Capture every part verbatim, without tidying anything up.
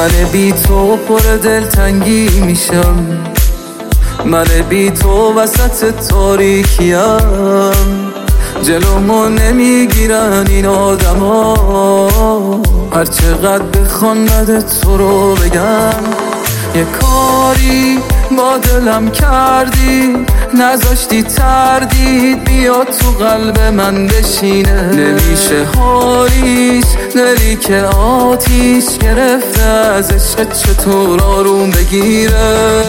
من بی تو پر دلتنگی میشم، من بی تو وسط تاریکیم. جلومو نمیگیرن این آدما، هر چقدر بخوان بد تو رو بگم. یه کاری با دلم کردی، نذاشتی تردید بیاد تو قلب من بشینه. نمیشه حالیش دلی که آتیش گرفته از عشق، چطور آروم بگیره.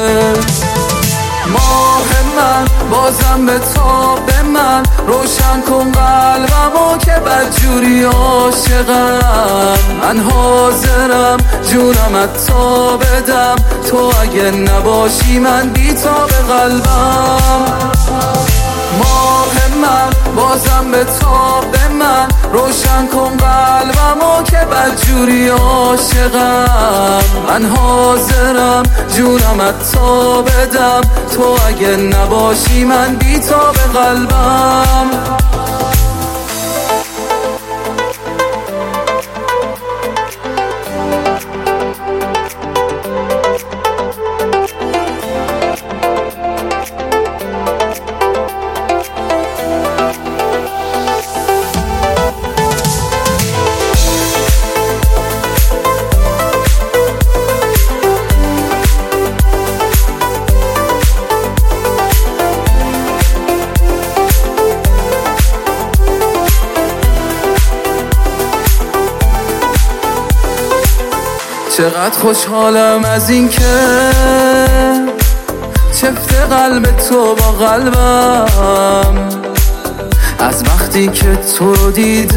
ماه من بازم به تاب من، روشن کن قلبمو که بدجوری عاشقم. من حاضرم جونم عطا بدم، تو اگه نباشی من بی تاب قلبم. ماه من بازم به تاب من، روشن کن قلبمو که بدجوری عاشقم. من حاضرم جونم عطا بدم، تو اگه نباشی من بی تاب قلبم. چقدر خوشحالم از این که چفت قلب تو با قلبم، از وقتی که تو رو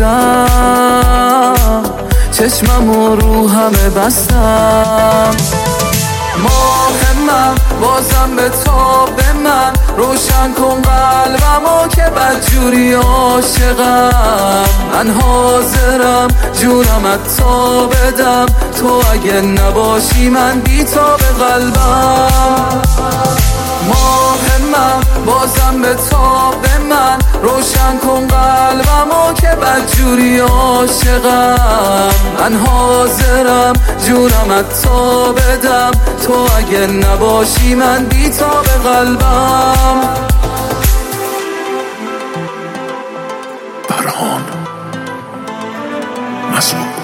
دیدم چشمم و روحمه بستم. ماه من بازم به تاب من، روشن کن قلبمو که بدجوری عاشقم. من حاضرم جونم عطا بدم، تو اگه نباشی من بی تاب قلبم. ماه من بازم به تاب من، روشن کن قلبمو که بدجوری عاشقم. من حاضرم جونم عطا بدم، تو اگه نباشی من بی تاب قلبم. برهان مسئول